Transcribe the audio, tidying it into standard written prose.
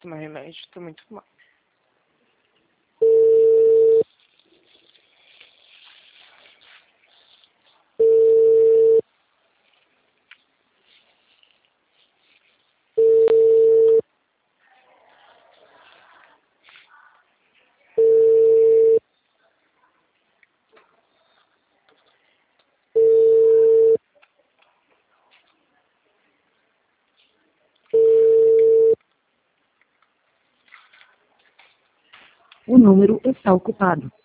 Tomar remédio, tô muito mal. O número está ocupado.